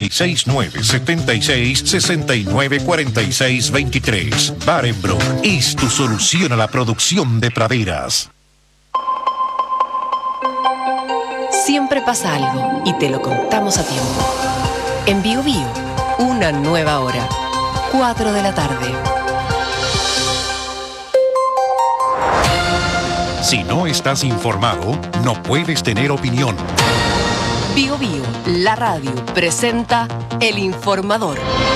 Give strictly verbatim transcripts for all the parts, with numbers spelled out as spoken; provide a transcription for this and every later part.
seis nueve siete seis, seis nueve cuatro seis dos tres. Barenbroek es tu solución a la producción de praderas. Siempre pasa algo y te lo contamos a tiempo. En Bio Bio, una nueva hora. cuatro de la tarde. Si no estás informado, no puedes tener opinión. Bio Bio, la radio, presenta El Informador.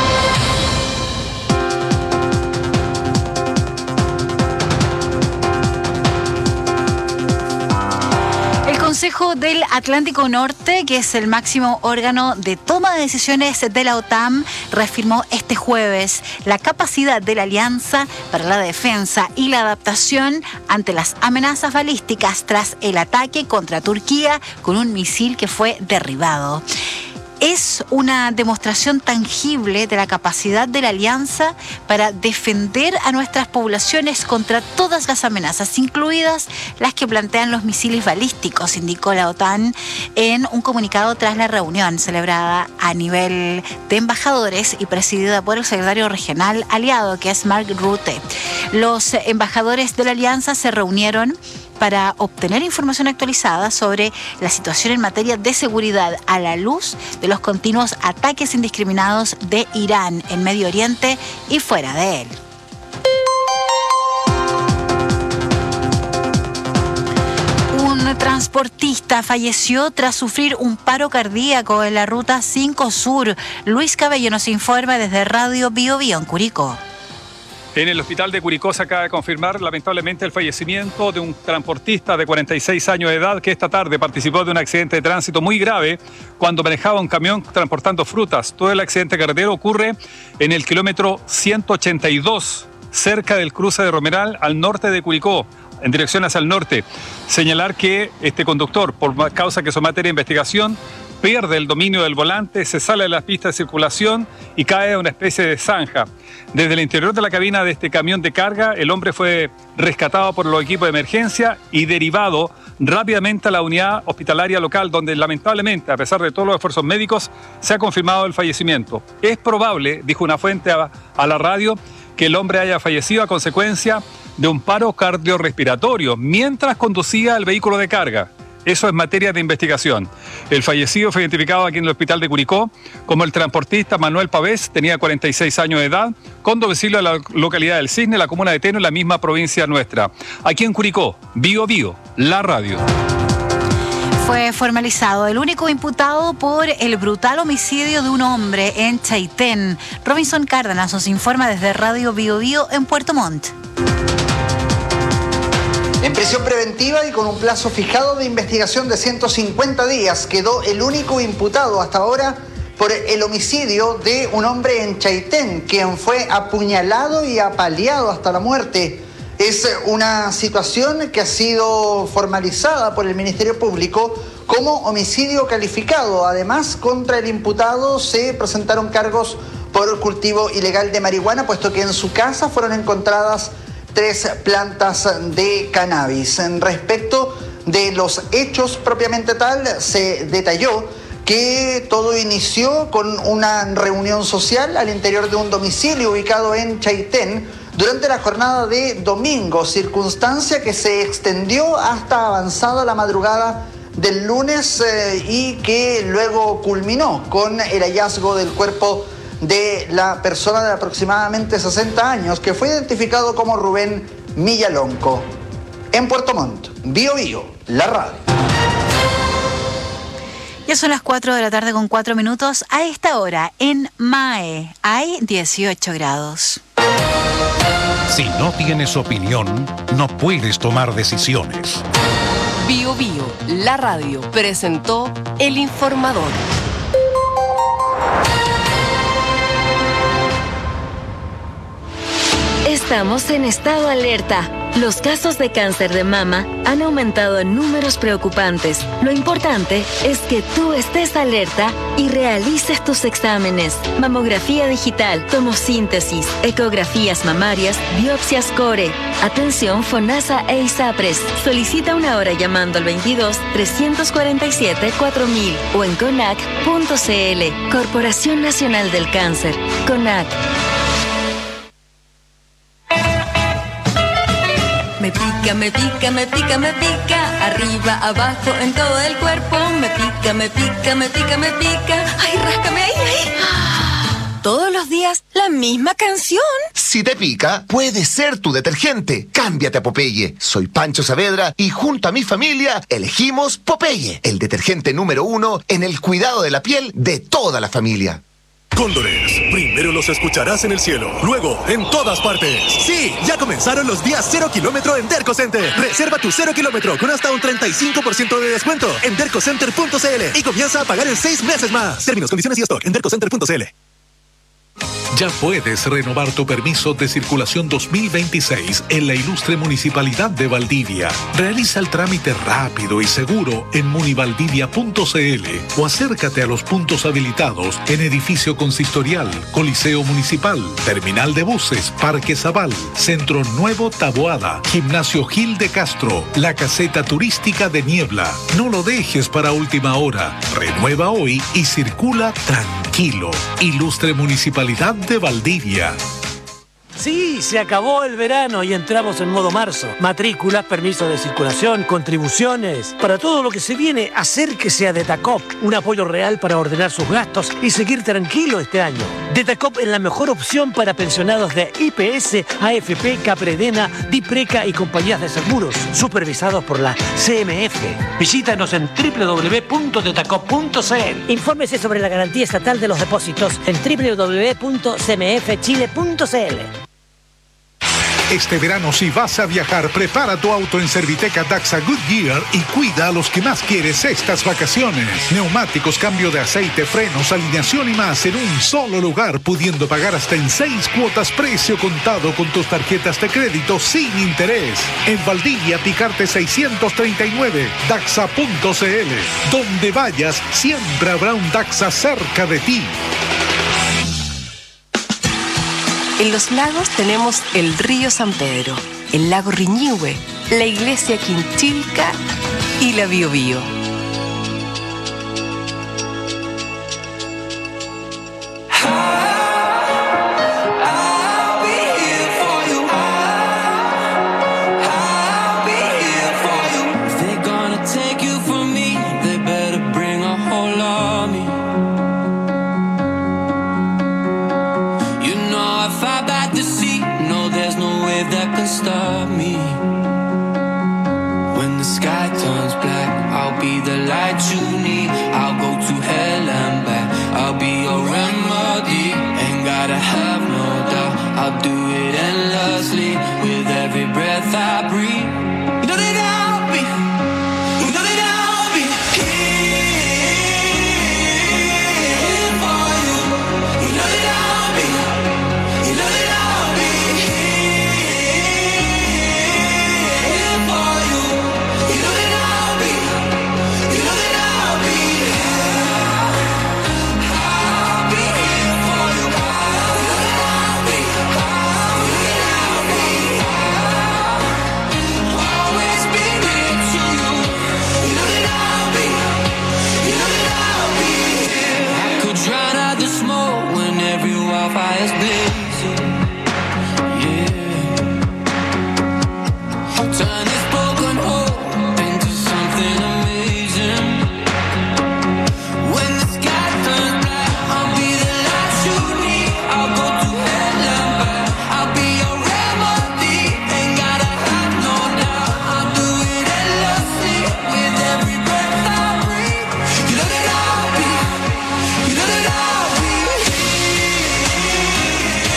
El Consejo del Atlántico Norte, que es el máximo órgano de toma de decisiones de la OTAN, reafirmó este jueves la capacidad de la alianza para la defensa y la adaptación ante las amenazas balísticas tras el ataque contra Turquía con un misil que fue derribado. Es una demostración tangible de la capacidad de la alianza para defender a nuestras poblaciones contra todas las amenazas, incluidas las que plantean los misiles balísticos, indicó la OTAN en un comunicado tras la reunión celebrada a nivel de embajadores y presidida por el secretario regional aliado, que es Mark Rutte. Los embajadores de la alianza se reunieron para obtener información actualizada sobre la situación en materia de seguridad a la luz de los continuos ataques indiscriminados de Irán en Medio Oriente y fuera de él. Un transportista falleció tras sufrir un paro cardíaco en la ruta cinco Sur. Luis Cabello nos informa desde Radio Bio Bio en Curicó. En el hospital de Curicó se acaba de confirmar lamentablemente el fallecimiento de un transportista de cuarenta y seis años de edad que esta tarde participó de un accidente de tránsito muy grave cuando manejaba un camión transportando frutas. Todo el accidente carretero ocurre en el kilómetro ciento ochenta y dos, cerca del cruce de Romeral, al norte de Curicó, en dirección hacia el norte. Señalar que este conductor, por causa que su materia de investigación, pierde el dominio del volante, se sale de las pistas de circulación y cae a una especie de zanja. Desde el interior de la cabina de este camión de carga, el hombre fue rescatado por los equipos de emergencia y derivado rápidamente a la unidad hospitalaria local, donde lamentablemente, a pesar de todos los esfuerzos médicos, se ha confirmado el fallecimiento. Es probable, dijo una fuente a, a la radio, que el hombre haya fallecido a consecuencia de un paro cardiorrespiratorio mientras conducía el vehículo de carga. Eso es materia de investigación. El fallecido fue identificado aquí en el hospital de Curicó como el transportista Manuel Pavés, tenía cuarenta y seis años de edad, con domicilio en la localidad del Cisne, la comuna de Teno, en la misma provincia nuestra. Aquí en Curicó, Bio Bio, la radio. Fue formalizado el único imputado por el brutal homicidio de un hombre en Chaitén. Robinson Cárdenas nos informa desde Radio Bio Bio en Puerto Montt. En prisión preventiva y con un plazo fijado de investigación de ciento cincuenta días, quedó el único imputado hasta ahora por el homicidio de un hombre en Chaitén, quien fue apuñalado y apaleado hasta la muerte. Es una situación que ha sido formalizada por el Ministerio Público como homicidio calificado. Además, contra el imputado se presentaron cargos por cultivo ilegal de marihuana, puesto que en su casa fueron encontradas tres plantas de cannabis. En respecto de los hechos propiamente tal, se detalló que todo inició con una reunión social al interior de un domicilio ubicado en Chaitén durante la jornada de domingo, circunstancia que se extendió hasta avanzada la madrugada del lunes eh, y que luego culminó con el hallazgo del cuerpo de la persona de aproximadamente sesenta años, que fue identificado como Rubén Millalonco. En Puerto Montt, Bio Bio, la radio. Ya son las cuatro de la tarde con cuatro minutos. A esta hora, en Mae, hay dieciocho grados. Si no tienes opinión, no puedes tomar decisiones. Bio Bio, la radio, presentó El Informador. Estamos en estado alerta. Los casos de cáncer de mama han aumentado en números preocupantes. Lo importante es que tú estés alerta y realices tus exámenes. Mamografía digital, tomosíntesis, ecografías mamarias, biopsias core. Atención FONASA e ISAPRES. Solicita una hora llamando al veintidós, trescientos cuarenta y siete, cuatro mil o en conac punto cl. Corporación Nacional del Cáncer. CONAC. Me pica, me pica, me pica, me pica, arriba, abajo, en todo el cuerpo. Me pica, me pica, me pica, me pica. Ay, ráscame ahí, ahí. Todos los días la misma canción. Si te pica, puede ser tu detergente. Cámbiate a Popeye. Soy Pancho Saavedra y junto a mi familia elegimos Popeye, el detergente número uno en el cuidado de la piel de toda la familia. Cóndores, primero los escucharás en el cielo, luego en todas partes. Sí, ya comenzaron los días cero kilómetro en Derco Center. Reserva tu cero kilómetro con hasta un treinta y cinco por ciento de descuento en dercocenter punto cl y comienza a pagar en seis meses más. Términos, condiciones y stock en dercocenter punto cl. Ya puedes renovar tu permiso de circulación dos mil veintiséis en la ilustre Municipalidad de Valdivia. Realiza el trámite rápido y seguro en munivaldivia punto cl o acércate a los puntos habilitados en Edificio Consistorial, Coliseo Municipal, Terminal de Buses, Parque Zabal, Centro Nuevo Taboada, Gimnasio Gil de Castro, la Caseta Turística de Niebla. No lo dejes para última hora. Renueva hoy y circula tranquilo. Ilustre Municipalidad de Valdivia. Sí, se acabó el verano y entramos en modo marzo. Matrículas, permiso de circulación, contribuciones. Para todo lo que se viene, acérquese a Detacop. Un apoyo real para ordenar sus gastos y seguir tranquilo este año. Detacop es la mejor opción para pensionados de I P S, A F P, Capredena, Dipreca y compañías de seguros, supervisados por la C M F. Visítanos en doble u doble u doble u punto detacop punto cl. Infórmese sobre la garantía estatal de los depósitos en doble u doble u doble u punto c m f chile punto cl. Este verano, si vas a viajar, prepara tu auto en Serviteca Daxa Goodyear y cuida a los que más quieres estas vacaciones. Neumáticos, cambio de aceite, frenos, alineación y más en un solo lugar, pudiendo pagar hasta en seis cuotas precio contado con tus tarjetas de crédito sin interés. En Valdivia, Picarte seiscientos treinta y nueve, daxa punto cl. Donde vayas, siempre habrá un Daxa cerca de ti. En Los Lagos tenemos el río San Pedro, el lago Riñihue, la iglesia Quinchilca y la Biobío. Stop me when the sky turns black. I'll be the light you need. I'll go to hell and back. I'll be your remedy. Ain't gotta have no doubt. I'll do it endlessly with every breath I breathe. You know that I'll be. You know that I'll be here for you. You know that I'll be. You know that I'll be here. Fire's blazing, yeah. Turn this broken hope into something amazing. When the sky turns black, I'll be the light you need. I'll go to hell and back. I'll be your remedy. Ain't gotta have no doubt. I'll do it endlessly with every breath I breathe. You know that I'll be. You know that I'll be.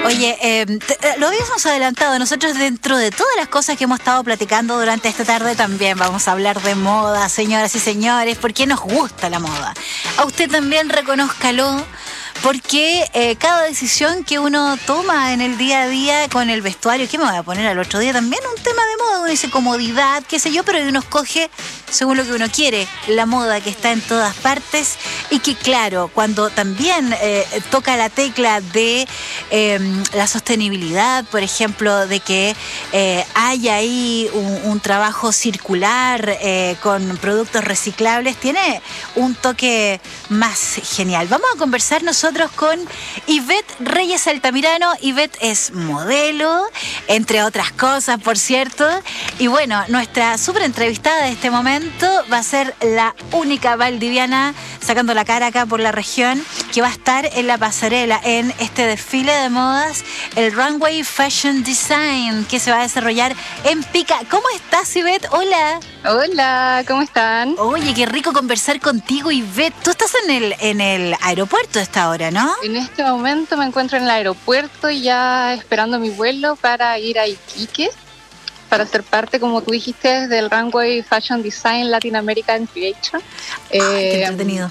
Oye, eh, te, lo habíamos adelantado. Nosotros, dentro de todas las cosas que hemos estado platicando durante esta tarde, también vamos a hablar de moda, señoras y señores, porque nos gusta la moda. A usted también reconózcalo, porque eh, cada decisión que uno toma en el día a día con el vestuario, ¿qué me voy a poner al otro día? También un tema de moda, uno dice comodidad, qué sé yo, pero uno escoge según lo que uno quiere, la moda que está en todas partes y que, claro, cuando también eh, toca la tecla de eh, la sostenibilidad, por ejemplo, de que eh, haya ahí un, un trabajo circular eh, con productos reciclables, tiene un toque más genial. Vamos a conversar nosotros con Ivette Reyes Altamirano. Ivette es modelo, entre otras cosas, por cierto, y bueno, nuestra súper entrevistada de este momento va a ser la única valdiviana sacando la cara acá por la región que va a estar en la pasarela en este desfile de modas, el Runway Fashion Design, que se va a desarrollar en Pica. ¿Cómo estás, Ivette? Hola. Hola, ¿cómo están? Oye, qué rico conversar contigo, Ivette. Tú estás en el, en el aeropuerto a esta hora, ¿no? En este momento me encuentro en el aeropuerto ya esperando mi vuelo para ir a Iquique, para ser parte, como tú dijiste, del Runway Fashion Design Latin American Creation. Ah, eh, qué entretenido.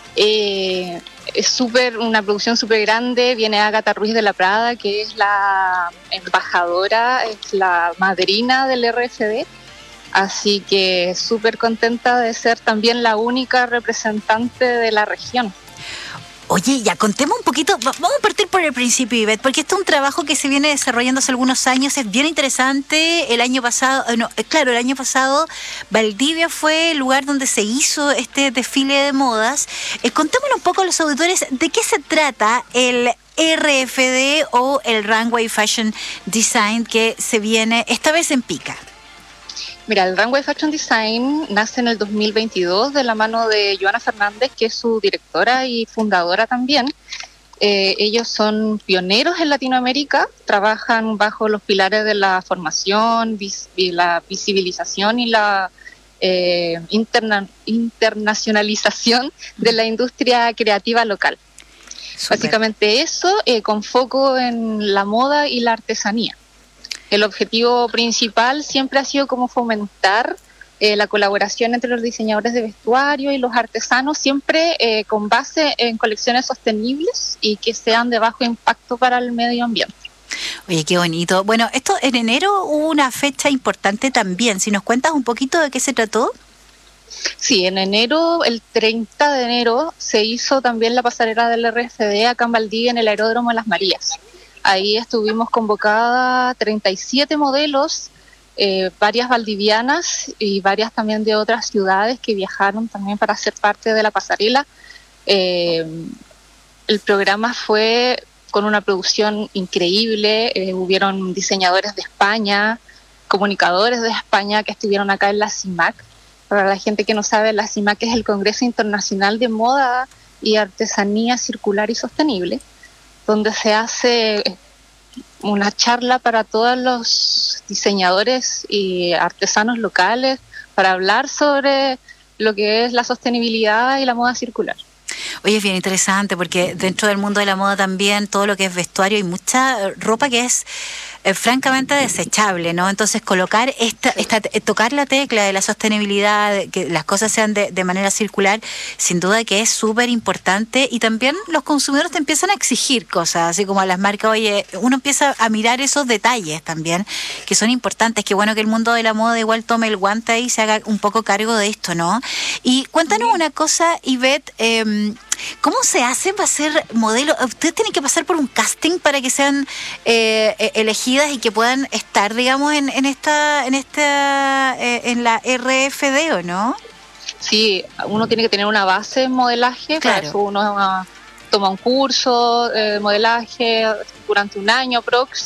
Eh, es súper, una producción súper grande. Viene Ágata Ruiz de la Prada, que es la embajadora, es la madrina del R F D. Así que súper contenta de ser también la única representante de la región. Oye, ya contemos un poquito, vamos a partir por el principio, Ivette, porque este es un trabajo que se viene desarrollando hace algunos años, es bien interesante. El año pasado, no, claro, el año pasado Valdivia fue el lugar donde se hizo este desfile de modas. Eh, contémonos un poco a los auditores de qué se trata el R F D o el Runway Fashion Design que se viene esta vez en Pica. Mira, el Runway Fashion Design nace en el dos mil veintidós de la mano de Joana Fernández, que es su directora y fundadora también. Eh, ellos son pioneros en Latinoamérica, trabajan bajo los pilares de la formación, vis, la visibilización y la eh, interna, internacionalización de la industria creativa local. Super. Básicamente eso, eh, con foco en la moda y la artesanía. El objetivo principal siempre ha sido como fomentar eh, la colaboración entre los diseñadores de vestuario y los artesanos, siempre eh, con base en colecciones sostenibles y que sean de bajo impacto para el medio ambiente. Oye, qué bonito. Bueno, esto en enero hubo una fecha importante también. Si nos cuentas un poquito de qué se trató. Sí, en enero, el treinta de enero, se hizo también la pasarela del R F D acá en Valdivia en el Aeródromo de Las Marías. Ahí estuvimos convocadas treinta y siete modelos, eh, varias valdivianas y varias también de otras ciudades que viajaron también para ser parte de la pasarela. Eh, el programa fue con una producción increíble, eh, hubieron diseñadores de España, comunicadores de España que estuvieron acá en la CIMAC. Para la gente que no sabe, la CIMAC es el Congreso Internacional de Moda y Artesanía Circular y Sostenible, donde se hace una charla para todos los diseñadores y artesanos locales para hablar sobre lo que es la sostenibilidad y la moda circular. Oye, es bien interesante porque dentro del mundo de la moda también todo lo que es vestuario hay mucha ropa que es eh, francamente desechable, ¿no? Entonces colocar esta, esta, tocar la tecla de la sostenibilidad, de que las cosas sean de, de manera circular, sin duda que es súper importante y también los consumidores te empiezan a exigir cosas, así como a las marcas. Oye, uno empieza a mirar esos detalles también que son importantes. Qué bueno que el mundo de la moda igual tome el guante y se haga un poco cargo de esto, ¿no? Y cuéntanos una cosa, Ivette, eh, ¿cómo se hace para ser modelo? Ustedes tienen que pasar por un casting para que sean eh, elegidas y que puedan estar, digamos, en, en esta, en esta, eh, en la R F D, ¿o no? Sí, uno tiene que tener una base en modelaje, claro. Para eso uno uh, toma un curso de eh, modelaje durante un año prox.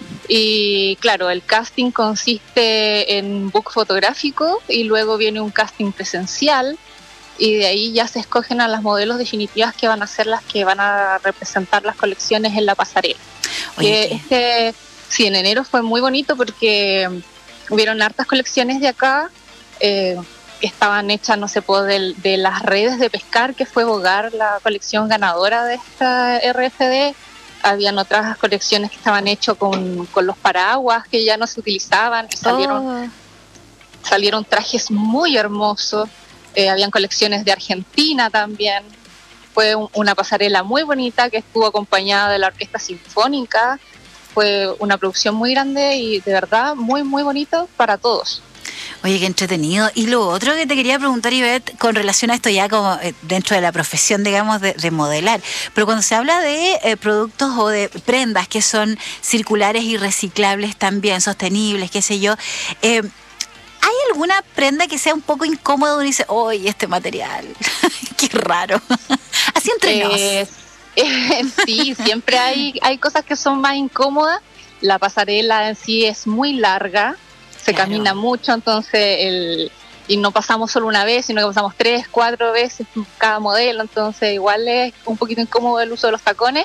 Y claro, el casting consiste en book fotográfico y luego viene un casting presencial. Y de ahí ya se escogen a las modelos definitivas que van a ser las que van a representar las colecciones en la pasarela. Que este, sí, en enero fue muy bonito porque hubieron hartas colecciones de acá eh, que estaban hechas, no sé, pues, de, de las redes de pescar, que fue Bogar, la colección ganadora de esta R F D. Habían otras colecciones que estaban hechas con, con los paraguas que ya no se utilizaban, y salieron, Oh. salieron trajes muy hermosos. Eh, habían colecciones de Argentina también. Fue un- una pasarela muy bonita que estuvo acompañada de la Orquesta Sinfónica. Fue una producción muy grande y de verdad muy, muy bonito para todos. Oye, qué entretenido. Y lo otro que te quería preguntar, Ivette, con relación a esto ya como eh, dentro de la profesión, digamos, de, de modelar, pero cuando se habla de eh, productos o de prendas que son circulares y reciclables también, sostenibles, qué sé yo, eh, ¿hay alguna prenda que sea un poco incómoda donde dice, oye, este material, qué raro? Así entre nos. Eh, sí, siempre hay, hay cosas que son más incómodas. La pasarela en sí es muy larga, se Claro. camina mucho, entonces el, y no pasamos solo una vez, sino que pasamos tres, cuatro veces cada modelo, entonces igual es un poquito incómodo el uso de los tacones.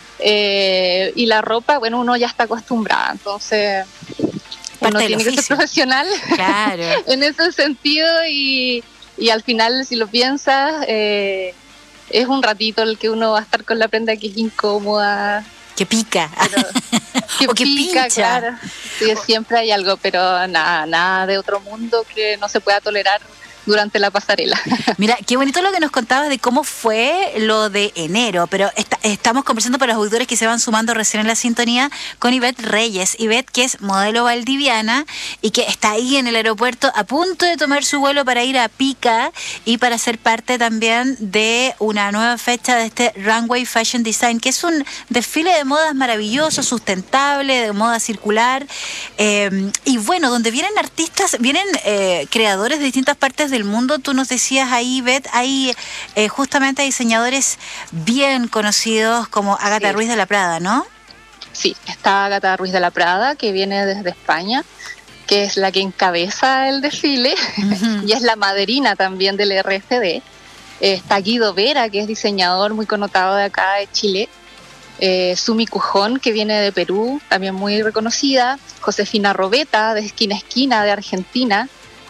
Eh, y la ropa, bueno, uno ya está acostumbrado, entonces Parte uno del tiene que ser oficio. profesional Claro. en ese sentido y, y al final, si lo piensas, eh, es un ratito el que uno va a estar con la prenda que es incómoda, Que pica. que O que pica, pincha. claro. Sí, siempre hay algo, pero nada, nada de otro mundo que no se pueda tolerar durante la pasarela. Mira, qué bonito lo que nos contabas de cómo fue lo de enero, pero esta- estamos conversando para los auditores que se van sumando recién en la sintonía con Ivette Reyes. Ivette, que es modelo valdiviana y que está ahí en el aeropuerto a punto de tomar su vuelo para ir a Pica y para ser parte también de una nueva fecha de este Runway Fashion Design, que es un desfile de modas maravilloso, sustentable, de moda circular. Eh, y bueno, donde vienen artistas, vienen eh, creadores de distintas partes del mundo. Tú nos decías ahí, Beth, hay eh, justamente diseñadores bien conocidos como Ágata Sí. Ruiz de la Prada, ¿no? Sí, está Ágata Ruiz de la Prada, que viene desde España, que es la que encabeza el desfile y es la madrina también del R F D. Eh, está Guido Vera, que es diseñador muy connotado de acá de Chile. Eh, Sumi Cujón, que viene de Perú, también muy reconocida. Josefina Robeta, de Esquina a Esquina, de Argentina.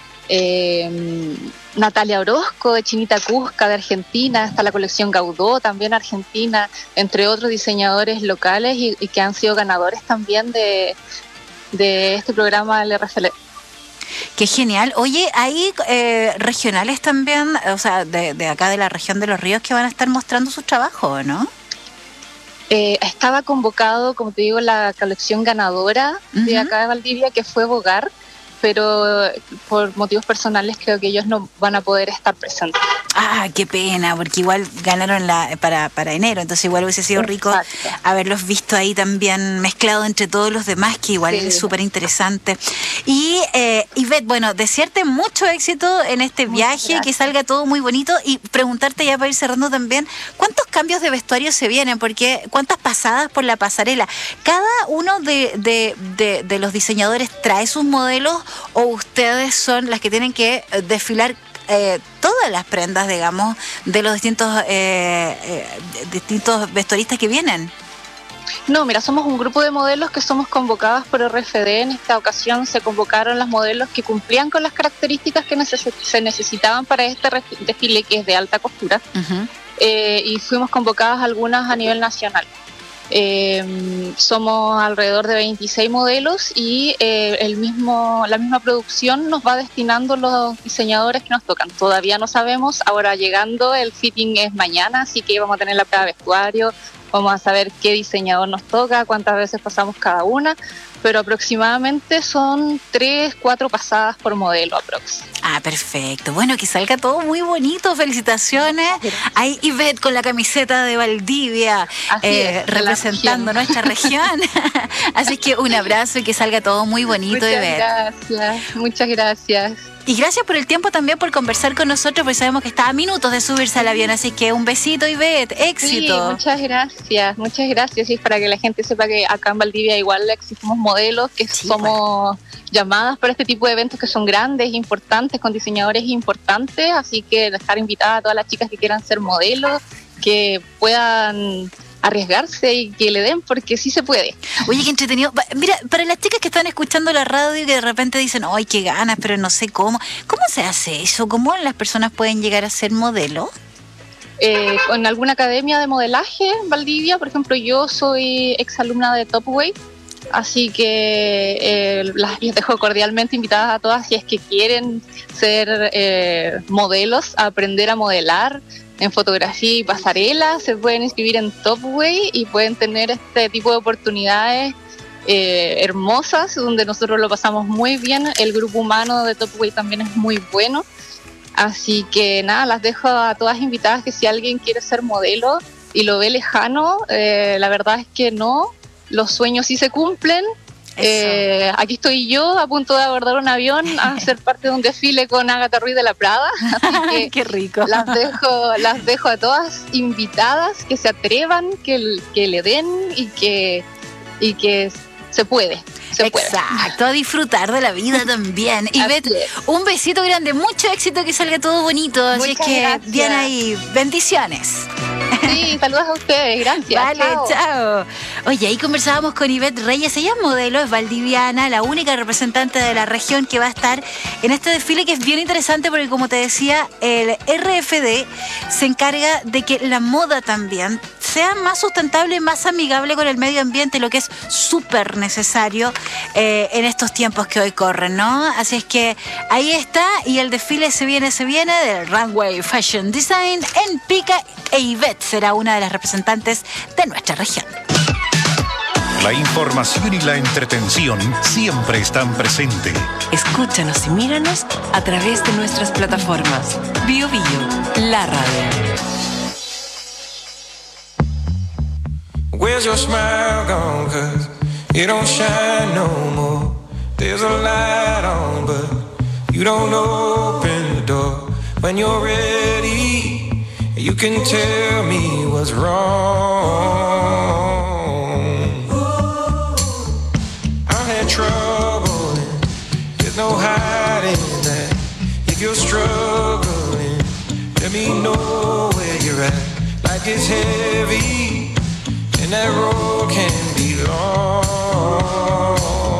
Eh, Natalia Orozco, de Chinita Cusca, de Argentina. Está la colección Gaudó, también argentina, entre otros diseñadores locales y, y que han sido ganadores también de, de este programa del R F L. Qué genial. Oye, hay eh, regionales también, o sea, de, de acá de la región de Los Ríos que van a estar mostrando sus trabajos, ¿no? Eh, estaba convocado, como te digo, la colección ganadora de Ujú. acá de Valdivia, que fue Bogar, pero por motivos personales creo que ellos no van a poder estar presentes. Ah, qué pena, porque igual ganaron la para, para enero, entonces igual hubiese sido rico Exacto. haberlos visto ahí también mezclado entre todos los demás, que igual Sí. es súper interesante. Y eh, Ivette, bueno, desearte mucho éxito en este Muchas viaje, que gracias. salga todo muy bonito y preguntarte ya para ir cerrando también, ¿cuántos cambios de vestuario se vienen? Porque ¿cuántas pasadas por la pasarela? ¿Cada uno de, de, de, de los diseñadores trae sus modelos o ustedes son las que tienen que eh, desfilar eh, todas las prendas, digamos, de los distintos eh, eh, distintos vestuaristas que vienen? No, mira, somos un grupo de modelos que somos convocadas por R F D. En esta ocasión se convocaron las modelos que cumplían con las características que neces- se necesitaban para este ref- desfile, que es de alta costura. Ujú. Eh, y fuimos convocadas algunas a nivel nacional. Eh, somos alrededor de veintiséis modelos y eh, el mismo, la misma producción nos va destinando los diseñadores que nos tocan. Todavía no sabemos, ahora llegando el fitting es mañana, así que vamos a tener la prueba de vestuario, vamos a saber qué diseñador nos toca, cuántas veces pasamos cada una, pero aproximadamente son tres, cuatro pasadas por modelo aprox. Ah, perfecto. Bueno, que salga todo muy bonito. Felicitaciones. Ahí Ivette con la camiseta de Valdivia, Así eh, es, de la representando región. nuestra región. Así que un abrazo y que salga todo muy bonito, Muchas Ivette. gracias, muchas gracias. Y gracias por el tiempo también por conversar con nosotros, porque sabemos que está a minutos de subirse al avión. Así que un besito, Ivette. Éxito. Sí, muchas gracias, muchas gracias. Y es para que la gente sepa que acá en Valdivia igual existimos modelos, que Sí, somos llamadas para este tipo de eventos que son grandes, importantes, con diseñadores importantes. Así que dejar invitada a todas las chicas que quieran ser modelos, que puedan arriesgarse y que le den, porque sí se puede. Oye, qué entretenido. Va- Mira, para las chicas que están escuchando la radio y que de repente dicen, ay, qué ganas, pero no sé cómo. ¿Cómo se hace eso? ¿Cómo las personas pueden llegar a ser modelo? eh, con alguna academia de modelaje en Valdivia. Por ejemplo, yo soy exalumna de Topway, así que eh, las, les dejo cordialmente invitadas a todas si es que quieren ser eh, modelos, a aprender a modelar en fotografía y pasarela. Se pueden inscribir en Topway y pueden tener este tipo de oportunidades eh, hermosas, donde nosotros lo pasamos muy bien. El grupo humano de Topway también es muy bueno. Así que nada, las dejo a todas invitadas que si alguien quiere ser modelo y lo ve lejano, eh, la verdad es que no, los sueños sí se cumplen. Eh, aquí estoy yo a punto de abordar un avión a ser parte de un desfile con Ágata Ruiz de la Prada. Así que qué rico. Las dejo, las dejo a todas invitadas que se atrevan, que, que le den y que, y que se puede. Se Exacto, puede. a disfrutar de la vida también. Y Beth, un besito grande, mucho éxito, que salga todo bonito. Así Muchas es que, gracias. Diana, y bendiciones. Sí, saludos a ustedes, gracias. Vale, chao. chao. Oye, ahí conversábamos con Ivette Reyes, ella es modelo, es valdiviana, la única representante de la región que va a estar en este desfile, que es bien interesante porque, como te decía, el R F D se encarga de que la moda también sea más sustentable, más amigable con el medio ambiente, lo que es súper necesario eh, en estos tiempos que hoy corren, ¿no? Así es que ahí está, y el desfile se viene, se viene del Runway Fashion Design en Pica, e Ivette será una de las representantes de nuestra región. La información y la entretención siempre están presentes. Escúchanos y míranos a través de nuestras plataformas. Bio Bio, la radio. Where's your smile gone? Cause it don't shine no more. There's a light on, but you don't open the door. When you're ready, you can tell me what's wrong. I had trouble, and there's no hiding that. If you're struggling, let me know where you're at. Like it's heavy, and that road can be long.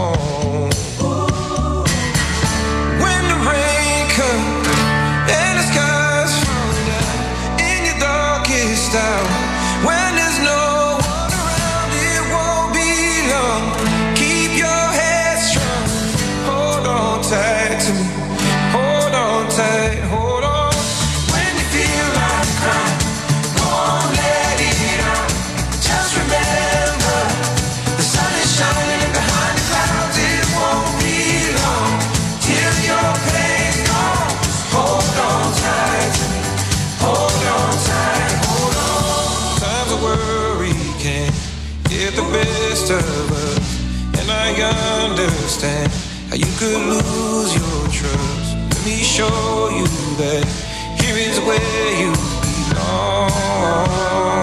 When the rain comes and the skies falling down in your darkest hour, when there's no one around, it won't be long. Keep your head strong, hold on tight to me, hold on tight, hold on. When you feel like crying, go on, let it out. Just remember, the sun is shining behind the clouds. It won't be long till your pain's gone. Hold on tight to me, hold on tight, hold on. Times of worry can get the best of us, and I understand how you could lose your trust. Let me show you that here is where you belong.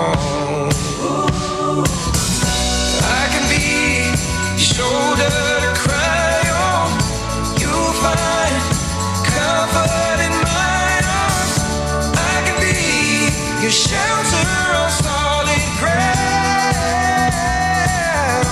I can be your shoulder to cry on. You'll find comfort in my arms. I can be your shelter on solid ground.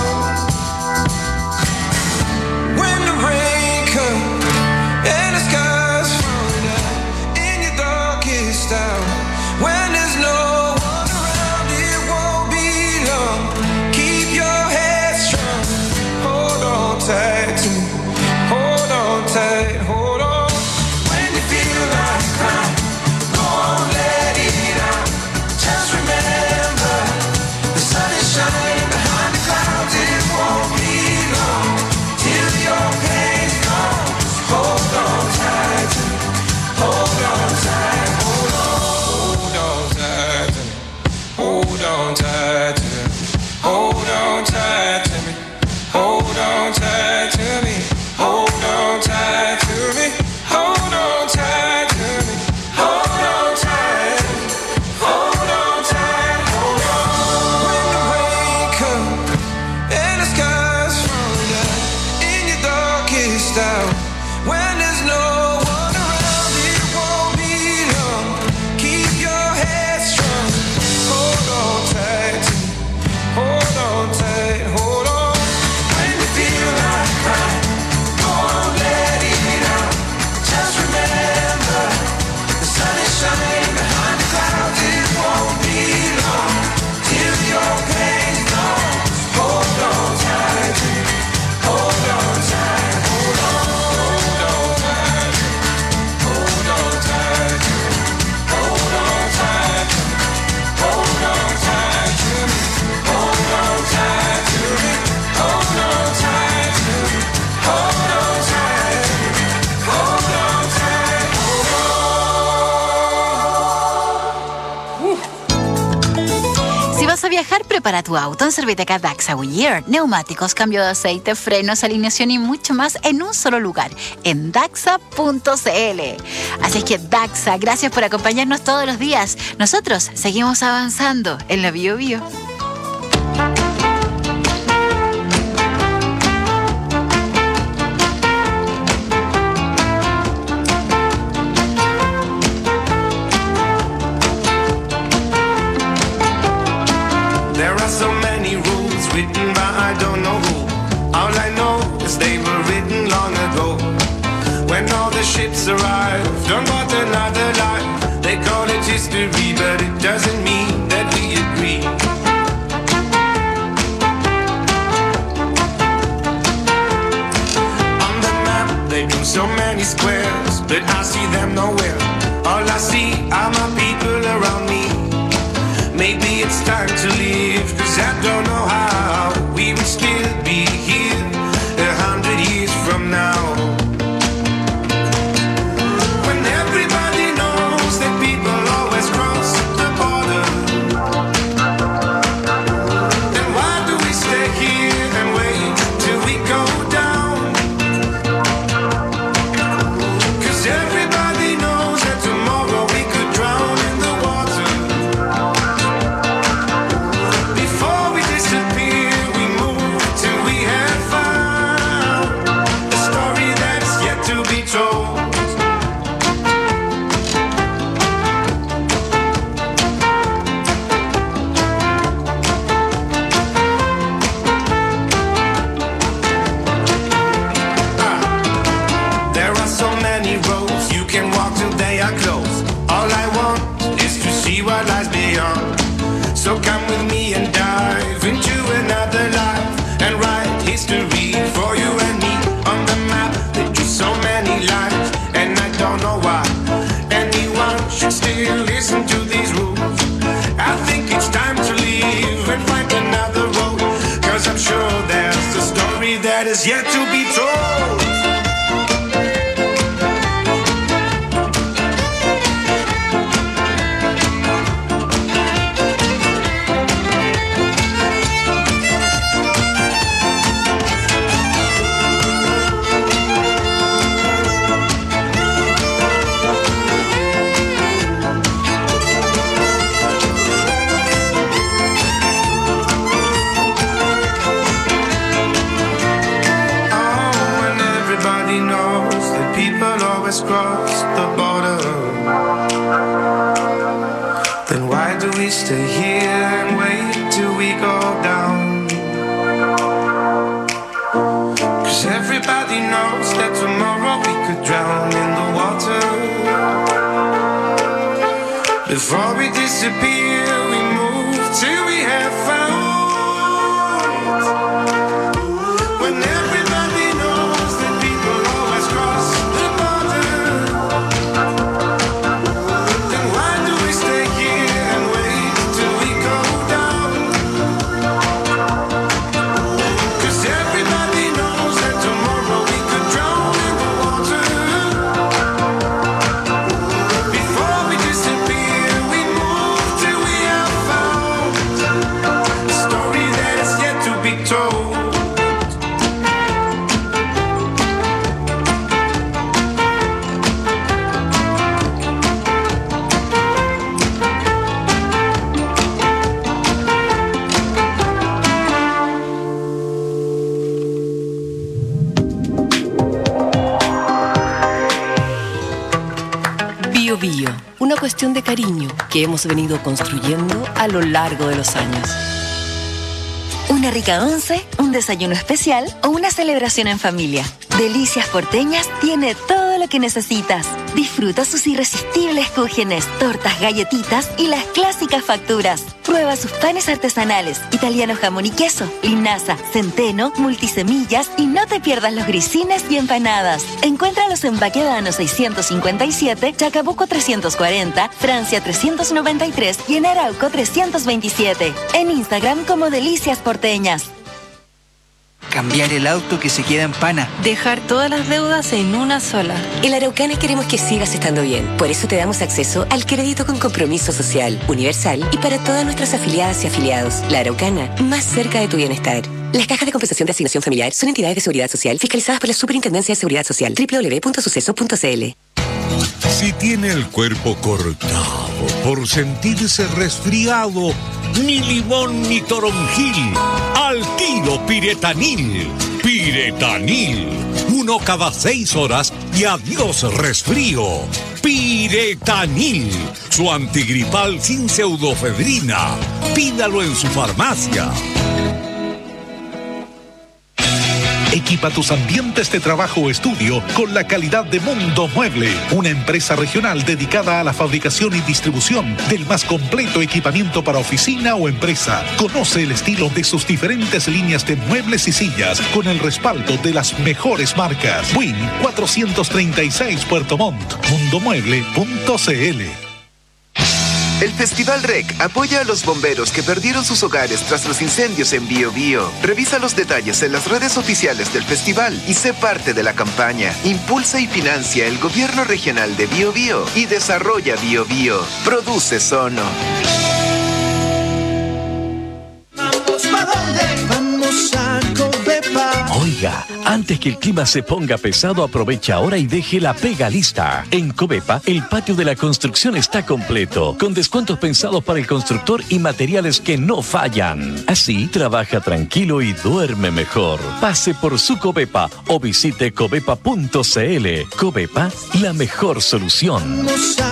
When the rain comes and the skies falling down in your darkest hour, when there's no one around, it won't be long. Keep your head strong, hold on tight to me, hold on tight, hold on. When you feel like crying, go on, let it out. Just remember, the sun is shining behind the clouds. It won't be long till your pain's gone. Hold on tight to me, hold on tight, hold on. Hold on tight to me, hold on tight to me, hold on tight to me, hold on tight to me, hold on tight to me, hold on tight to me, hold on tight, hold on tight, hold on. When the rain comes and the skies fall down in your darkest hour, when there's no one around, it won't be long. Keep your head strong, hold on tight to me, hold on tight, hold on. vas a viajar, prepara tu auto en Serviteca Daxa Goodyear. Neumáticos, cambio de aceite, frenos, alineación y mucho más en un solo lugar, en daxa punto c l. Así es que Daxa, gracias por acompañarnos todos los días. Nosotros seguimos avanzando en la Bio Bio. There are so many rules written by I don't know who. All I know is they were written long ago. When all the ships arrived on board another life, they call it history, but it doesn't mean that we agree. On the map they drew so many squares, but I see them nowhere. All I see are my people around me. Maybe it's time to leave, cause I don't know how we would still be here a hundred years from now. When everybody knows that people always cross the border, then why do we stay here and wait till we go down? Cause everybody knows that tomorrow we could drown in the water. Before we disappear, we move till we have found a story that's yet to be told. There are so many roads you can walk till they are closed. All I want is to see what lies beyond. So come with me and dive into another life and write history for you and me. On the map they drew so many lines, and I don't know why anyone should still listen to these rules. I think it's time to leave and find another road, cause I'm sure there's a story that is yet to be told. Oh, and everybody knows that people always cross the border. Then why do we stay here and wait till we go down? Cause everybody knows that tomorrow we could drown in the water. Before we disappear, we move till we have found. When everybody knows that people always cross the border, then why do we stay here and wait till we go down? Cause everybody knows that tomorrow we could drown in the water. Before we disappear, we move till we have found a story that is yet to be told. Bio Bio, una cuestión de cariño que hemos venido construyendo a lo largo de los años. Una rica once, un desayuno especial o una celebración en familia. Delicias Porteñas tiene todo lo que necesitas. Disfruta sus irresistibles cúgenes, tortas, galletitas y las clásicas facturas. Prueba sus panes artesanales, italiano jamón y queso, linaza, centeno, multisemillas y no te pierdas los grisines y empanadas. Encuéntralos en Baquedano seiscientos cincuenta y siete, Chacabuco trescientos cuarenta, Francia trescientos noventa y tres y en Arauco trescientos veintisiete. En Instagram como Delicias Porteñas. cambiar el auto que se queda en pana. Dejar todas las deudas en una sola. En la Araucana queremos que sigas estando bien. Por eso te damos acceso al crédito con compromiso social, universal y para todas nuestras afiliadas y afiliados. La Araucana, más cerca de tu bienestar. Las cajas de compensación de asignación familiar son entidades de seguridad social fiscalizadas por la Superintendencia de Seguridad Social. doble u doble u doble u punto suceso punto c l. Si tiene el cuerpo cortado por sentirse resfriado, ni limón ni toronjil, al tiro Piretanil. Piretanil, uno cada seis horas y adiós resfrío. Piretanil, su antigripal sin pseudofedrina. Pídalo en su farmacia. Equipa tus ambientes de trabajo o estudio con la calidad de Mundo Mueble, una empresa regional dedicada a la fabricación y distribución del más completo equipamiento para oficina o empresa. Conoce el estilo de sus diferentes líneas de muebles y sillas con el respaldo de las mejores marcas. Win cuatrocientos treinta y seis Puerto Montt, mundomueble punto c l. El Festival R E C apoya a los bomberos que perdieron sus hogares tras los incendios en Bío Bío. Revisa los detalles en las redes oficiales del festival y sé parte de la campaña. Impulsa y financia el gobierno regional de Bío Bío y desarrolla Bío Bío. Produce Sono. Vamos, ¿pa' dónde? Vamos a Covepa. Oiga, antes que el clima se ponga pesado, aprovecha ahora y deje la pega lista. En Covepa, el patio de la construcción está completo, con descuentos pensados para el constructor y materiales que no fallan. Así, trabaja tranquilo y duerme mejor. Pase por su Covepa o visite covepa punto c l. Covepa, la mejor solución.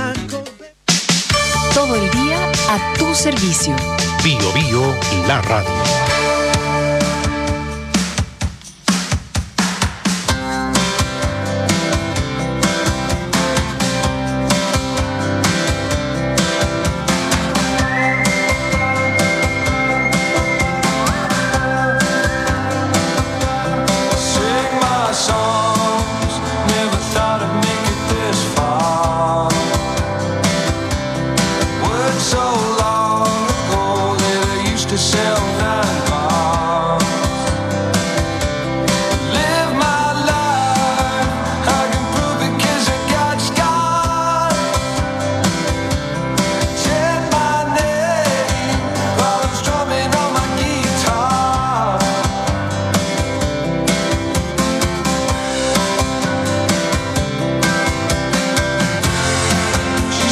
Todo el día a tu servicio. Bío Bío, la radio.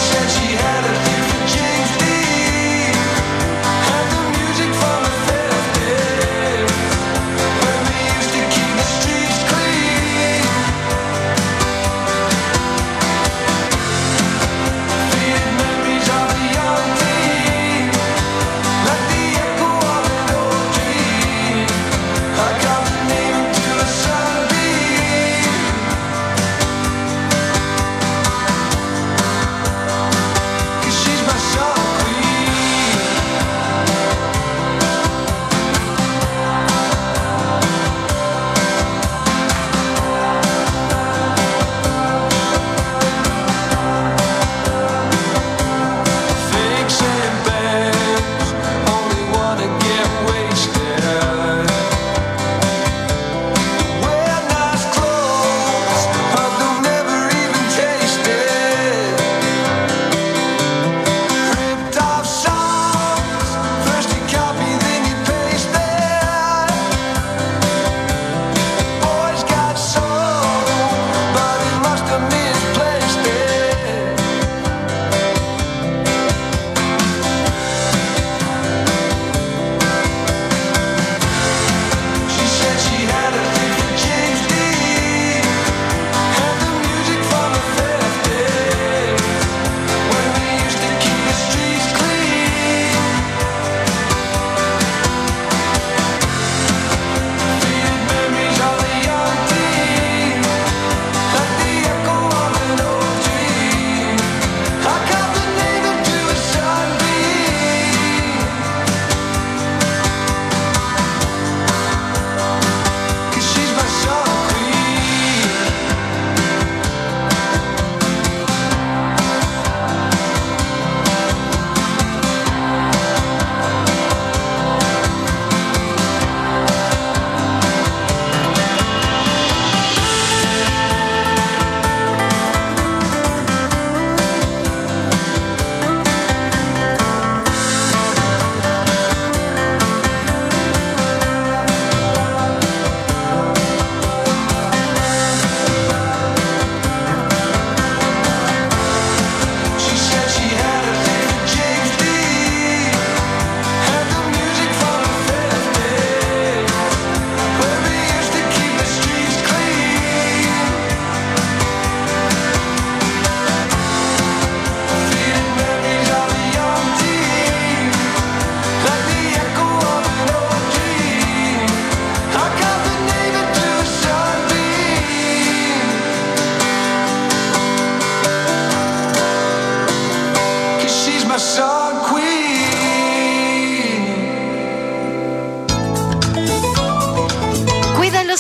Music from the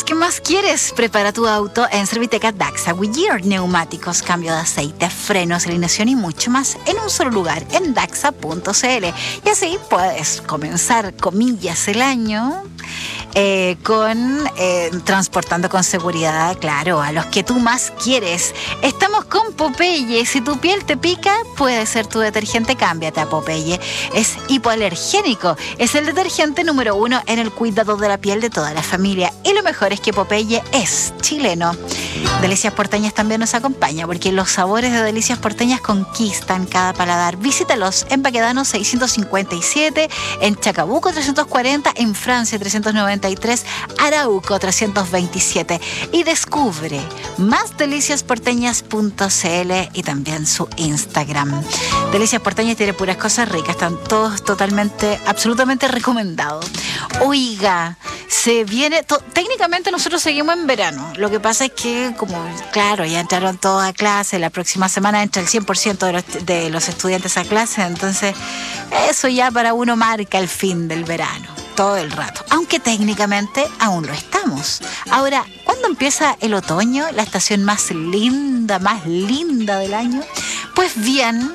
que más quieres. Prepara tu auto en Serviteca Daxa Goodyear. Neumáticos, cambio de aceite, frenos, alineación y mucho más en un solo lugar en daxa punto c l. Y así puedes comenzar, comillas, el año eh, con eh, transportando con seguridad, claro, a los que tú más quieres. Estamos con Popeye. Si tu piel te pica, puede ser tu detergente. Cámbiate a Popeye. Es hipoalergénico. Es el detergente número uno en el cuidado de la piel de toda la familia. Y lo mejor es que Popeye es chileno. Delicias Porteñas también nos acompaña, porque los sabores de Delicias Porteñas conquistan cada paladar. Visítalos en Baquedano seiscientos cincuenta y siete, en Chacabuco trescientos cuarenta, en Francia trescientos noventa y tres, Arauco trescientos veintisiete. Y descubre más delicias porteñas punto c l y también su Instagram. Delicias Porteñas tiene puras cosas ricas, están todos totalmente, absolutamente recomendados. Oiga, se viene, to- técnicamente nosotros seguimos en verano. Lo que pasa es que, como, claro, ya entraron todos a clase, la próxima semana entra el cien por ciento de los, de los estudiantes a clase, entonces eso ya para uno marca el fin del verano, todo el rato. Aunque técnicamente aún lo estamos. Ahora, ¿cuándo empieza el otoño? La estación más linda, más linda del año. Pues bien,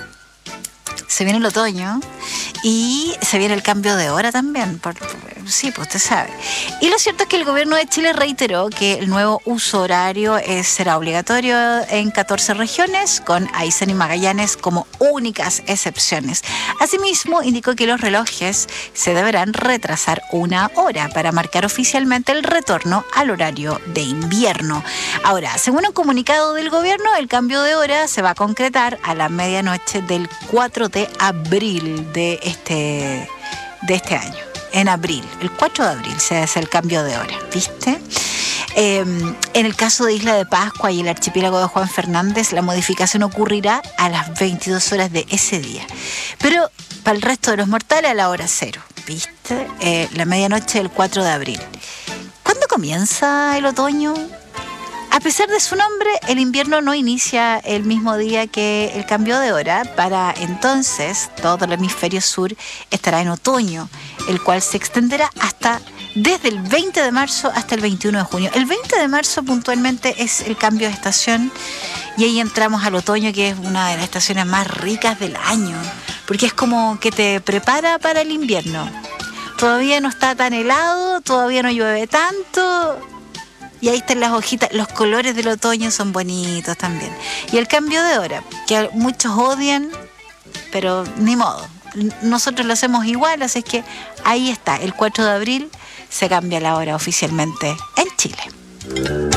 se viene el otoño y se viene el cambio de hora también, por, por, sí, pues usted sabe. Y lo cierto es que el gobierno de Chile reiteró que el nuevo uso horario es, será obligatorio en catorce regiones, con Aysén y Magallanes como únicas excepciones. Asimismo, indicó que los relojes se deberán retrasar una hora para marcar oficialmente el retorno al horario de invierno. Ahora, según un comunicado del gobierno, el cambio de hora se va a concretar a la medianoche del cuatro de abril de este, de este año. En abril, el cuatro de abril se hace el cambio de hora, ¿viste? Eh, en el caso de Isla de Pascua y el archipiélago de Juan Fernández, la modificación ocurrirá a las veintidós horas de ese día. Pero para el resto de los mortales a la hora cero, ¿viste? Eh, la medianoche del cuatro de abril. ¿Cuándo comienza el otoño? A pesar de su nombre, el invierno no inicia el mismo día que el cambio de hora. Para entonces, todo el hemisferio sur estará en otoño, el cual se extenderá hasta desde el veinte de marzo hasta el veintiuno de junio. El veinte de marzo puntualmente es el cambio de estación y ahí entramos al otoño, que es una de las estaciones más ricas del año, porque es como que te prepara para el invierno. Todavía no está tan helado, todavía no llueve tanto. Y ahí están las hojitas, los colores del otoño son bonitos también. Y el cambio de hora, que muchos odian, pero ni modo. Nosotros lo hacemos igual, así que ahí está, el cuatro de abril se cambia la hora oficialmente en Chile.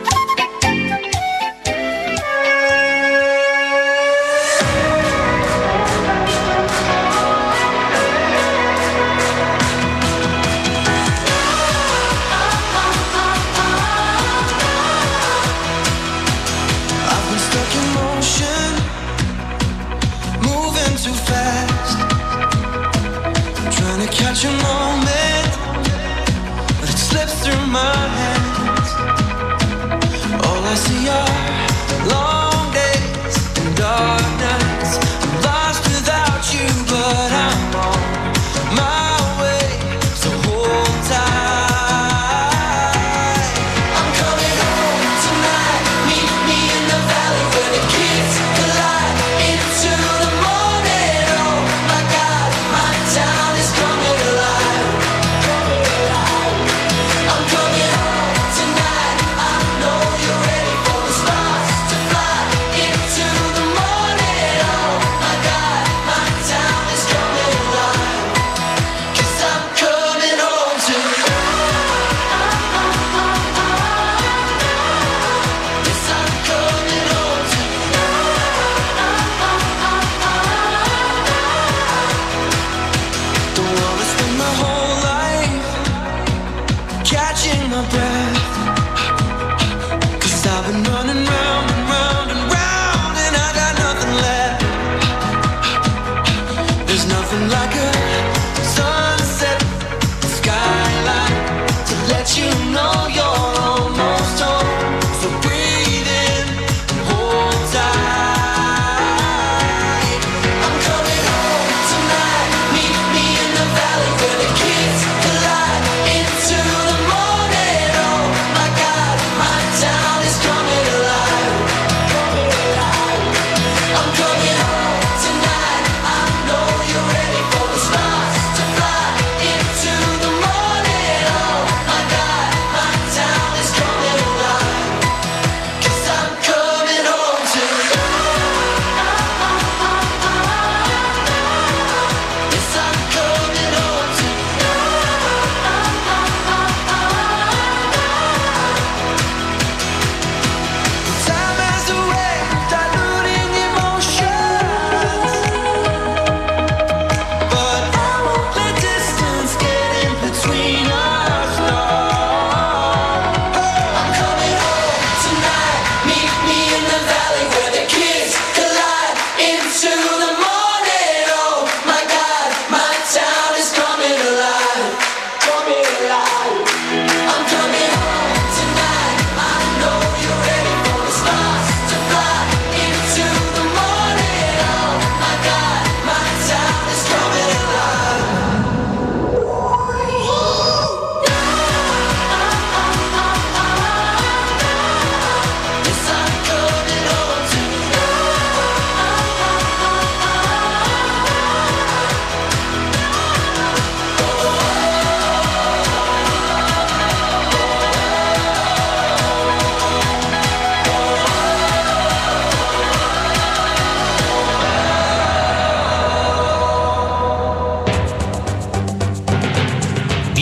Catch a moment, but it slips through my hands. All I see are long days and dark nights. I'm lost without you, but I'm on my way, so hold tight. I'm coming home tonight. Meet me in the valley where the kids collide into the morning. Oh my God, my town is coming. I'm coming home tonight. I know you're ready for the start.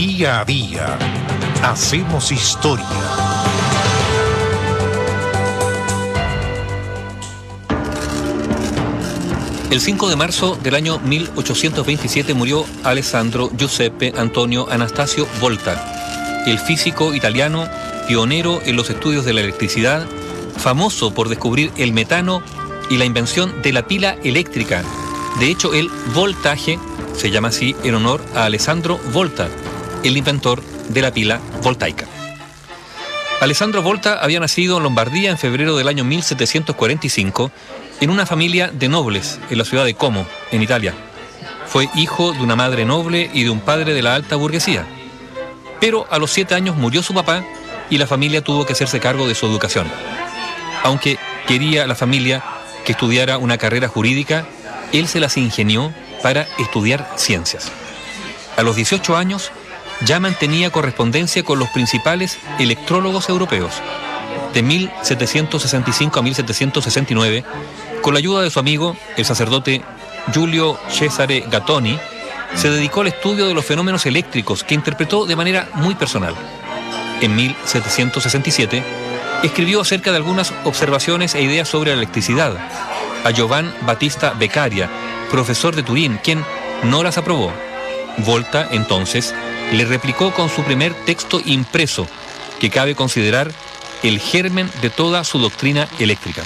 Día a día, hacemos historia. El cinco de marzo del año mil ochocientos veintisiete murió Alessandro Giuseppe Antonio Anastasio Volta, el físico italiano pionero en los estudios de la electricidad, famoso por descubrir el metano y la invención de la pila eléctrica. De hecho, el voltaje se llama así en honor a Alessandro Volta, el inventor de la pila voltaica. Alessandro Volta había nacido en Lombardía en febrero del año mil setecientos cuarenta y cinco en una familia de nobles en la ciudad de Como, en Italia. Fue hijo de una madre noble y de un padre de la alta burguesía. Pero a los siete años murió su papá y la familia tuvo que hacerse cargo de su educación. Aunque quería la familia que estudiara una carrera jurídica, él se las ingenió para estudiar ciencias. A los dieciocho años ya mantenía correspondencia con los principales electrólogos europeos. De mil setecientos sesenta y cinco a mil setecientos sesenta y nueve, con la ayuda de su amigo, el sacerdote Giulio Cesare Gattoni, se dedicó al estudio de los fenómenos eléctricos que interpretó de manera muy personal. En mil setecientos sesenta y siete, escribió acerca de algunas observaciones e ideas sobre la electricidad a Giovan Battista Beccaria, profesor de Turín, quien no las aprobó. Volta, entonces, le replicó con su primer texto impreso, que cabe considerar el germen de toda su doctrina eléctrica.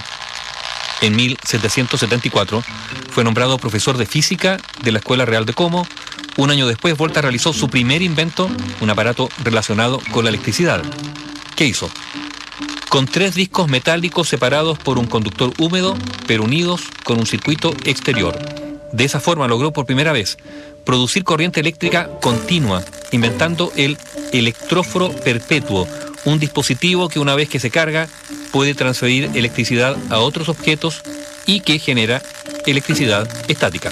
En mil setecientos setenta y cuatro fue nombrado profesor de física de la Escuela Real de Como. Un año después, Volta realizó su primer invento, un aparato relacionado con la electricidad. ¿Qué hizo? Con tres discos metálicos separados por un conductor húmedo, pero unidos con un circuito exterior. De esa forma logró por primera vez producir corriente eléctrica continua, inventando el electróforo perpetuo, un dispositivo que una vez que se carga puede transferir electricidad a otros objetos y que genera electricidad estática.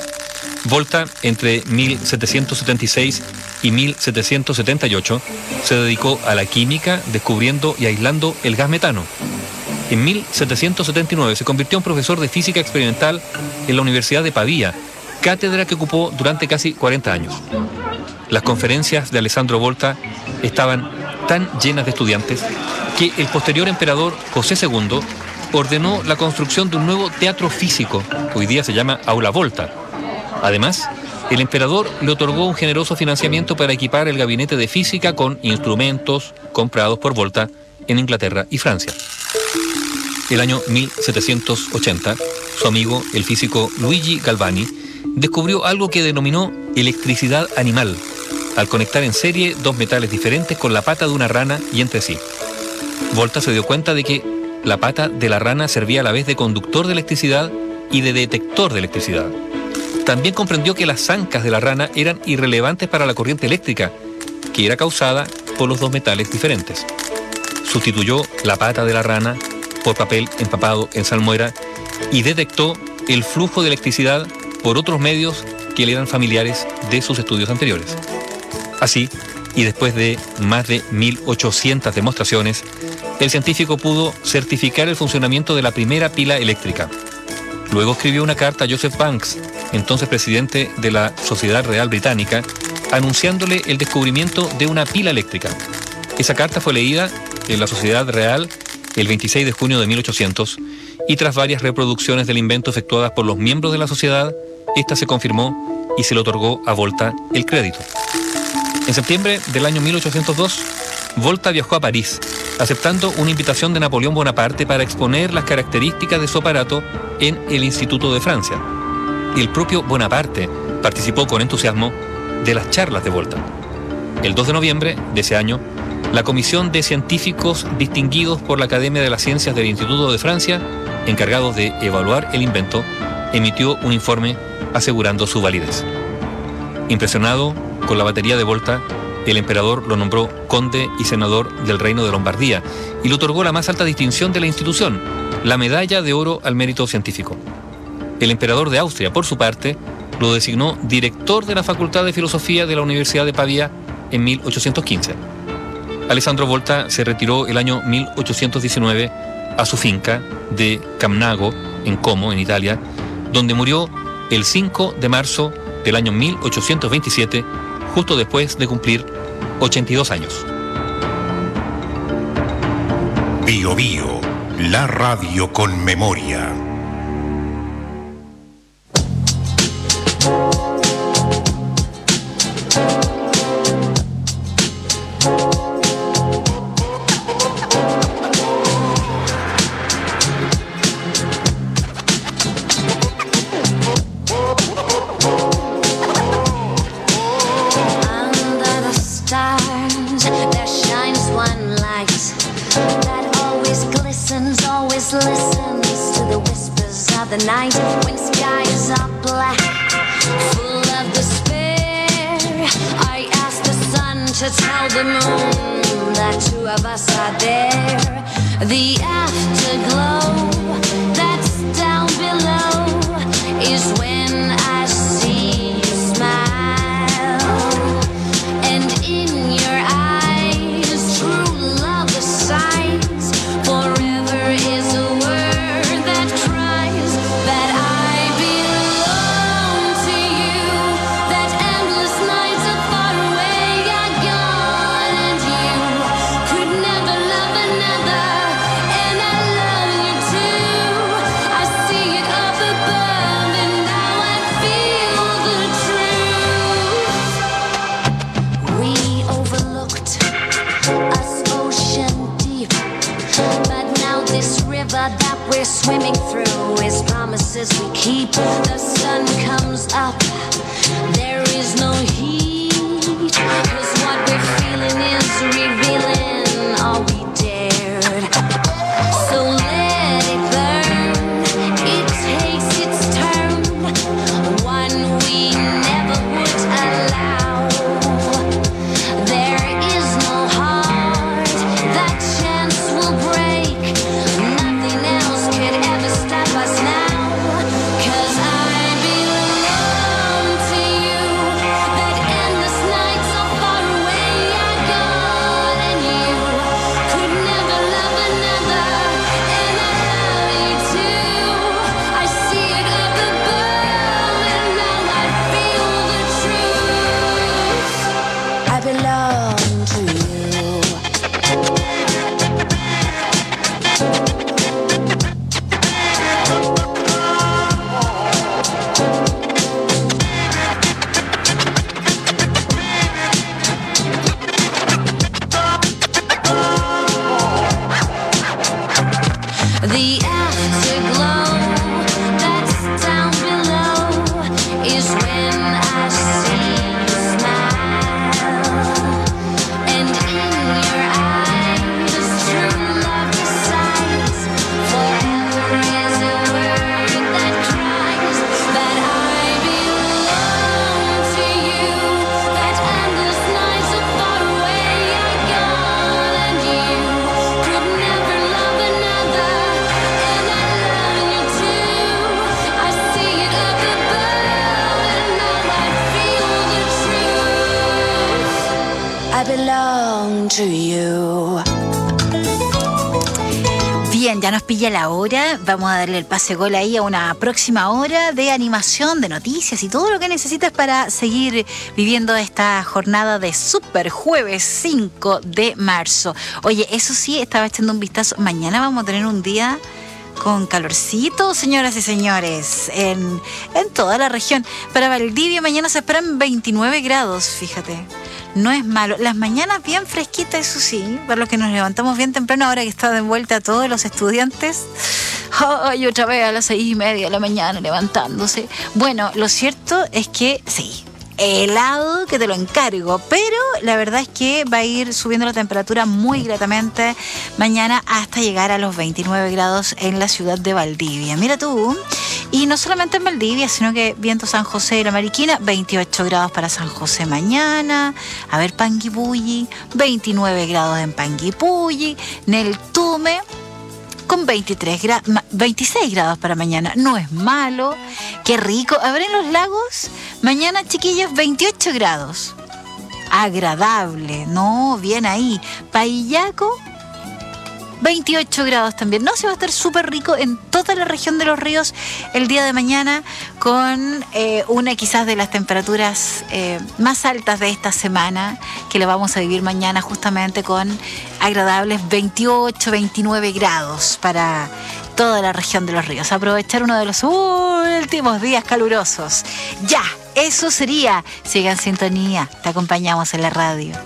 Volta, entre mil setecientos setenta y seis y mil setecientos setenta y ocho, se dedicó a la química, descubriendo y aislando el gas metano. En mil setecientos setenta y nueve se convirtió en profesor de física experimental en la Universidad de Pavía, cátedra que ocupó durante casi cuarenta años. Las conferencias de Alessandro Volta estaban tan llenas de estudiantes que el posterior emperador José segundo ordenó la construcción de un nuevo teatro físico, que hoy día se llama Aula Volta. Además, el emperador le otorgó un generoso financiamiento para equipar el gabinete de física con instrumentos comprados por Volta en Inglaterra y Francia. El año mil setecientos ochenta, su amigo, el físico Luigi Galvani, descubrió algo que denominó electricidad animal, al conectar en serie dos metales diferentes con la pata de una rana y entre sí. Volta se dio cuenta de que la pata de la rana servía a la vez de conductor de electricidad y de detector de electricidad. También comprendió que las ancas de la rana eran irrelevantes para la corriente eléctrica, que era causada por los dos metales diferentes. Sustituyó la pata de la rana por papel empapado en salmuera y detectó el flujo de electricidad por otros medios que le eran familiares de sus estudios anteriores. Así, y después de más de mil ochocientas demostraciones, el científico pudo certificar el funcionamiento de la primera pila eléctrica. Luego escribió una carta a Joseph Banks, entonces presidente de la Sociedad Real Británica, anunciándole el descubrimiento de una pila eléctrica. Esa carta fue leída en la Sociedad Real el veintiséis de junio de mil ochocientos y tras varias reproducciones del invento efectuadas por los miembros de la sociedad, esta se confirmó y se le otorgó a Volta el crédito. En septiembre del año mil ochocientos dos, Volta viajó a París, aceptando una invitación de Napoleón Bonaparte para exponer las características de su aparato en el Instituto de Francia. El propio Bonaparte participó con entusiasmo de las charlas de Volta. El dos de noviembre de ese año, la Comisión de Científicos distinguidos por la Academia de las Ciencias del Instituto de Francia, encargados de evaluar el invento, emitió un informe asegurando su validez. Impresionado con la batería de Volta, el emperador lo nombró conde y senador del Reino de Lombardía y le otorgó la más alta distinción de la institución, la Medalla de Oro al Mérito Científico. El emperador de Austria, por su parte, lo designó director de la Facultad de Filosofía de la Universidad de Pavía en mil ochocientos quince. Alessandro Volta se retiró el año mil ochocientos diecinueve a su finca de Camnago, en Como, en Italia, donde murió el cinco de marzo del año mil ochocientos veintisiete, justo después de cumplir ochenta y dos años. Bio Bio, la radio con memoria. Listens to the whispers of the night when skies are black, full of despair. I ask the sun to tell the moon that two of us are there. The afterglow that's down below is when I see you smile, and in your eyes true love is signs. Forever is a word that cries that I belong to you, that endless nights are far away are gone, and you could never love another, and I love you too. I see it up above and now I feel the truth. We overlooked us ocean deep, but now this river that we're swimming through is promises we keep. The sun comes up, there is no heat, 'cause what we're feeling is revealing all we dared. So let it burn, it takes its turn, one we never would allow. There is no heart that chance will break, nothing else could ever stop us now, 'cause I belong to you, that endless nights are far away are gone, and you could never love another, and I love you too. I see it up above and now I feel the truth. I belong to you. The afterglow that's down below is when I see you smile, and in your eyes true love decides. Forever is a word that cries that I belong to you, that endless nights are far away are gone, and you could never love another, and I love you too. I see it up above and now I feel the truth. I belong to you. Bien, ya nos pilla la hora. Vamos a darle el pase gol ahí a una próxima hora de animación, de noticias y todo lo que necesitas para seguir viviendo esta jornada de Super Jueves cinco de marzo. Oye, eso sí, estaba echando un vistazo. Mañana vamos a tener un día con calorcito, señoras y señores, en, en toda la región. Para Valdivia mañana se esperan veintinueve grados, fíjate. No es malo. Las mañanas bien fresquitas, eso sí, para los que nos levantamos bien temprano, ahora que está de vuelta a todos los estudiantes. Ay, otra vez a las seis y media de la mañana levantándose. Bueno, lo cierto es que sí, helado que te lo encargo, pero la verdad es que va a ir subiendo la temperatura muy gratamente mañana hasta llegar a los veintinueve grados en la ciudad de Valdivia. Mira tú, y no solamente en Valdivia, sino que viento San José y la Mariquina, veintiocho grados para San José mañana. A ver, Panguipulli, veintinueve grados en Panguipulli. Neltume con veintitrés gra- veintiséis grados para mañana. No es malo. Qué rico. A ver, en Los Lagos, mañana, chiquillos, veintiocho grados. Agradable. No, bien ahí. Paillaco, veintiocho grados también. No, se va a estar súper rico en toda la región de los ríos el día de mañana, con eh, una quizás de las temperaturas eh, más altas de esta semana, que la vamos a vivir mañana justamente con agradables veintiocho, veintinueve grados para toda la región de los ríos. Aprovechar uno de los últimos días calurosos. Ya, eso sería. Siga en sintonía, te acompañamos en la radio.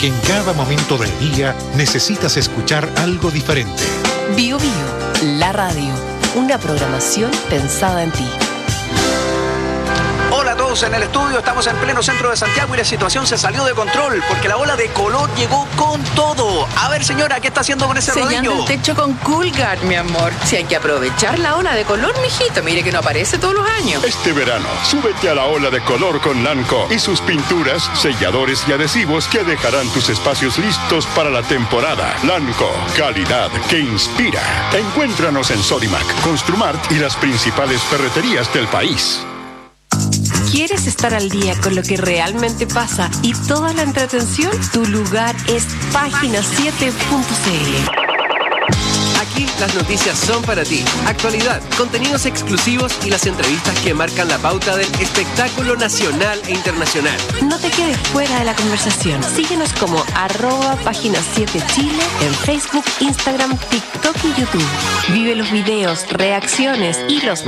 porque en cada momento del día necesitas escuchar algo diferente. Bio Bio, la radio. Una programación pensada en ti. Hola a todos en el estudio, estamos en pleno centro de Santiago y la situación se salió de control porque la ola de color llegó con todo. A ver, señora, ¿qué está haciendo con ese Sellando rodillo? el techo con Coolguard, mi amor. Si hay que aprovechar la ola de color, mijito, mire que no aparece todos los años. Este verano, súbete a la ola de color con Lanco y sus pinturas, selladores y adhesivos que dejarán tus espacios listos para la temporada. Lanco, calidad que inspira. Encuéntranos en Sodimac, Construmart y las principales ferreterías del país. ¿Quieres estar al día con lo que realmente pasa y toda la entretención? Tu lugar es página siete punto c l. Aquí las noticias son para ti. Actualidad, contenidos exclusivos y las entrevistas que marcan la pauta del espectáculo nacional e internacional. No te quedes fuera de la conversación. Síguenos como arroba página siete Chile en Facebook, Instagram, TikTok y YouTube. Vive los videos, reacciones y los